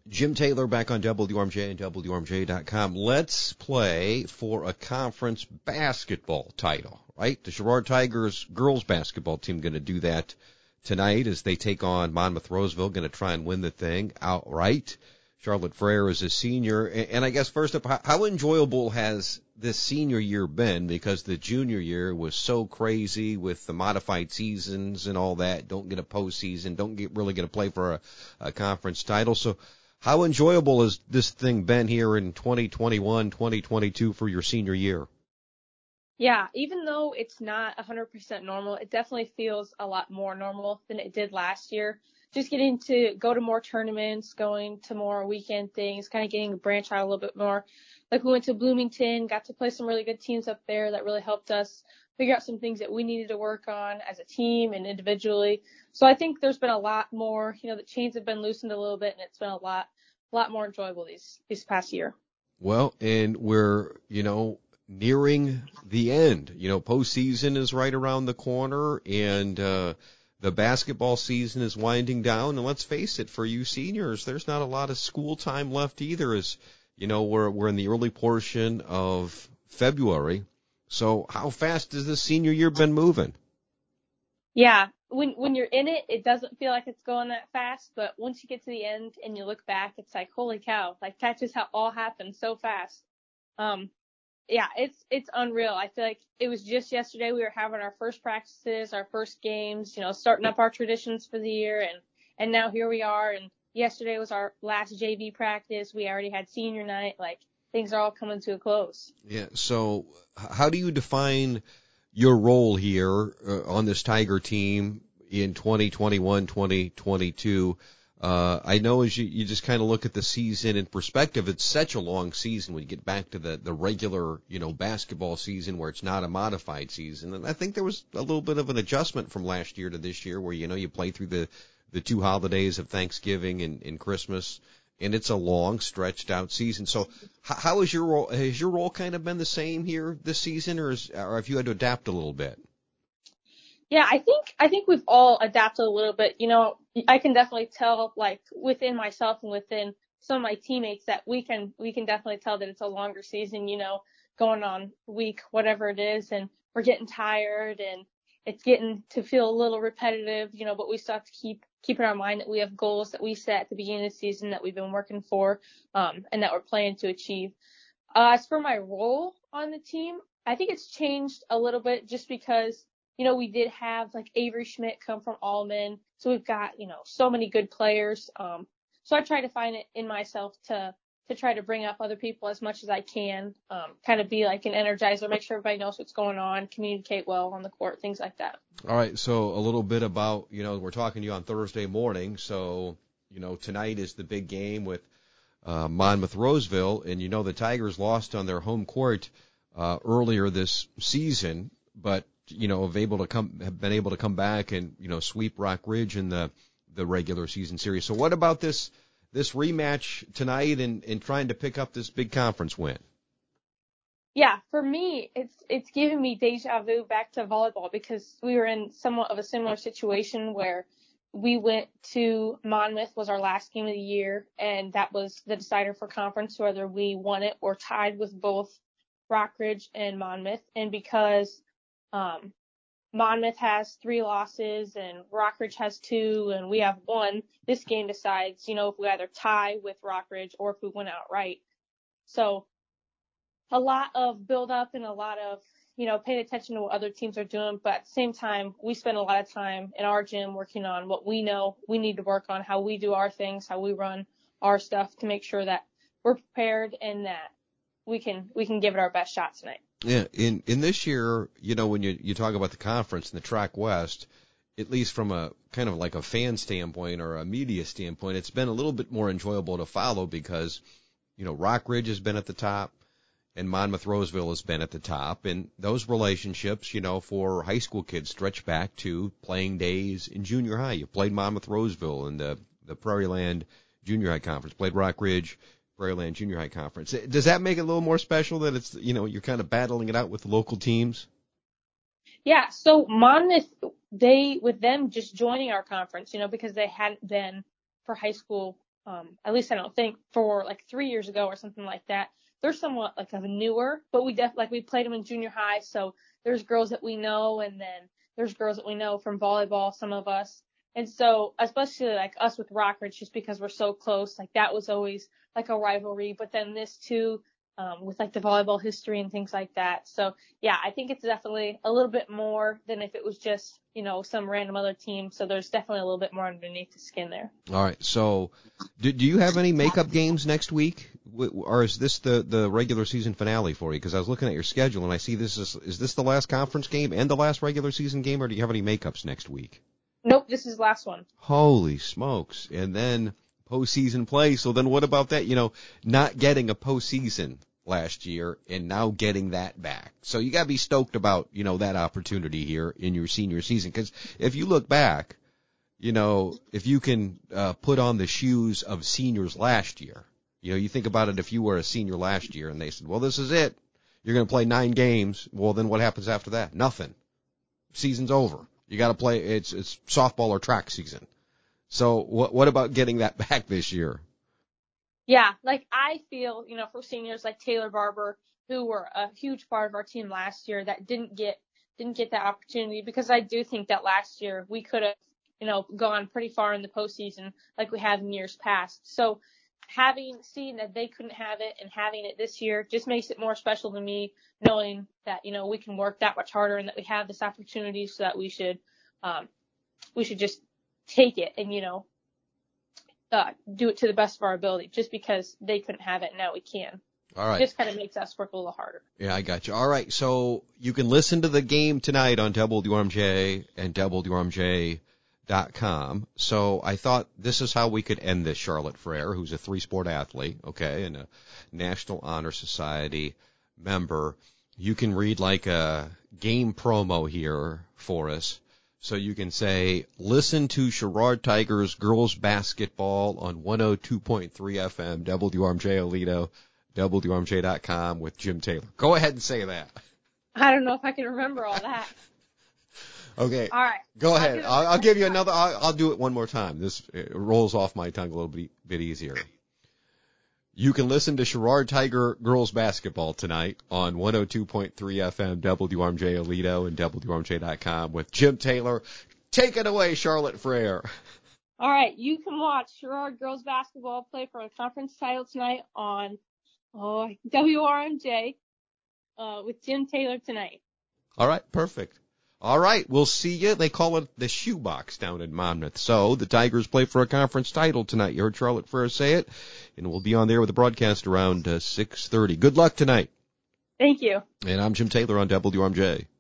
Jim Taylor back on WRMJ and WRMJ.com. Let's play for a conference basketball title, right? The Girard Tigers girls basketball team going to do that tonight as they take on Monmouth Roseville, going to try and win the thing outright. Charlotte Frere is a senior. And I guess first up, how enjoyable has this senior year been? Because the junior year was so crazy with the modified seasons and all that. Don't get a postseason, don't really get to play for a conference title. So how enjoyable has this thing been here in 2021, 2022 for your senior year? Yeah, even though it's not 100% normal, it definitely feels a lot more normal than it did last year. Just getting to go to more tournaments, going to more weekend things, kind of getting to branch out a little bit more. Like we went to Bloomington, got to play some really good teams up there that really helped us figure out some things that we needed to work on as a team and individually. So I think there's been a lot more, the chains have been loosened a little bit, and it's been a lot more enjoyable this past year. Well, and we're, nearing the end. Postseason is right around the corner, and the basketball season is winding down. And let's face it, for you seniors, there's not a lot of school time left either, as we're in the early portion of February. So how fast has this senior year been moving? Yeah, when you're in it, it doesn't feel like it's going that fast. But once you get to the end and you look back, it's like, holy cow, like that just all happened so fast. Yeah, it's unreal. I feel like it was just yesterday we were having our first practices, our first games, starting up our traditions for the year, and now here we are. And yesterday was our last JV practice. We already had senior night. Like things are all coming to a close. Yeah. So how do you define your role here on this Tiger team in 2021, 2022? I know as you just kind of look at the season in perspective, it's such a long season when you get back to the regular, basketball season where it's not a modified season. And I think there was a little bit of an adjustment from last year to this year where, you play through the two holidays of Thanksgiving and Christmas, and it's a long stretched out season. So how is your role? Has your role kind of been the same here this season, or have you had to adapt a little bit? Yeah, I think we've all adapted a little bit. I can definitely tell, like within myself and within some of my teammates, that we can definitely tell that it's a longer season. Going on week whatever it is, and we're getting tired, and it's getting to feel a little repetitive. But we still have to keep in our mind that we have goals that we set at the beginning of the season that we've been working for, and that we're planning to achieve. As for my role on the team, I think it's changed a little bit just because. We did have like Avery Schmidt come from Allman. So we've got, so many good players. So I try to find it in myself to try to bring up other people as much as I can, kind of be like an energizer, make sure everybody knows what's going on, communicate well on the court, things like that. All right. So a little bit about, we're talking to you on Thursday morning. So, tonight is the big game with Monmouth Roseville. And, the Tigers lost on their home court earlier this season, but have been able to come back and, sweep Rock Ridge in the regular season series. So what about this rematch tonight and trying to pick up this big conference win? Yeah, for me, it's giving me deja vu back to volleyball because we were in somewhat of a similar situation where we went to Monmouth was our last game of the year, and that was the decider for conference, whether we won it or tied with both Rock Ridge and Monmouth. And because Monmouth has 3 losses and Rock Ridge has 2 and we have 1, this game decides, if we either tie with Rock Ridge or if we win outright. So a lot of build up and a lot of, paying attention to what other teams are doing. But at the same time, we spend a lot of time in our gym working on what we know we need to work on, how we do our things, how we run our stuff to make sure that we're prepared and that we can give it our best shot tonight. Yeah, in this year, when you talk about the conference and the Track West, at least from a kind of like a fan standpoint or a media standpoint, it's been a little bit more enjoyable to follow because, Rock Ridge has been at the top and Monmouth Roseville has been at the top. And those relationships, for high school kids stretch back to playing days in junior high. You played Monmouth Roseville in the Prairie Land Junior High Conference, played Rock Ridge, Prairie Land Junior High Conference. Does that make it a little more special that it's, you're kind of battling it out with the local teams? Yeah, so Monmouth, with them just joining our conference, because they hadn't been for high school at least I don't think, for like 3 years ago or something like that. They're somewhat like of a newer, but we played them in junior high, so there's girls that we know, and then there's girls that we know from volleyball, some of us. And so, especially like us with Rockridge, just because we're so close, like that was always like a rivalry. But then this too, with like the volleyball history and things like that. So yeah, I think it's definitely a little bit more than if it was just, some random other team. So there's definitely a little bit more underneath the skin there. All right. So do you have any makeup games next week? Or is this the regular season finale for you? Because I was looking at your schedule and I see is this the last conference game and the last regular season game, or do you have any makeups next week? Nope, this is the last one. Holy smokes. And then postseason play. So then what about that? Not getting a postseason last year and now getting that back. So you got to be stoked about, that opportunity here in your senior season. Because if you look back, if you can put on the shoes of seniors last year, you think about it, if you were a senior last year and they said, well, this is it. You're going to play 9 games. Well, then what happens after that? Nothing. Season's over. You got to play. It's softball or track season. So what about getting that back this year? Yeah, like I feel, for seniors like Taylor Barber, who were a huge part of our team last year, that didn't get that opportunity, because I do think that last year we could have, gone pretty far in the postseason like we have in years past. So seen that they couldn't have it and having it this year just makes it more special to me, knowing that, we can work that much harder and that we have this opportunity, so that we should just take it and, do it to the best of our ability, just because they couldn't have it and now we can. All right. It just kind of makes us work a little harder. Yeah, I got you. All right. So you can listen to the game tonight on WRMJ and WRMJ.com. So I thought this is how we could end this. Charlotte Frere, who's a 3-sport athlete, okay, and a National Honor Society member. You can read like a game promo here for us. So you can say, listen to Sherrard Tigers girls basketball on 102.3 FM, WRMJ Aledo, WRMJ.com with Jim Taylor. Go ahead and say that. I don't know if I can remember all that. Okay. All right. Go ahead. I'll give you another. I'll do it one more time. This rolls off my tongue a little bit easier. You can listen to Sherrard Tiger girls basketball tonight on 102.3 FM, WRMJ Aledo, and WRMJ.com with Jim Taylor. Take it away, Charlotte Frere. All right. You can watch Sherrard girls basketball play for a conference title tonight on WRMJ with Jim Taylor tonight. All right. Perfect. All right, we'll see you. They call it the shoebox down in Monmouth. So the Tigers play for a conference title tonight. You heard Charlotte Frere say it, and we'll be on there with the broadcast around 6:30. Good luck tonight. Thank you. And I'm Jim Taylor on WRMJ.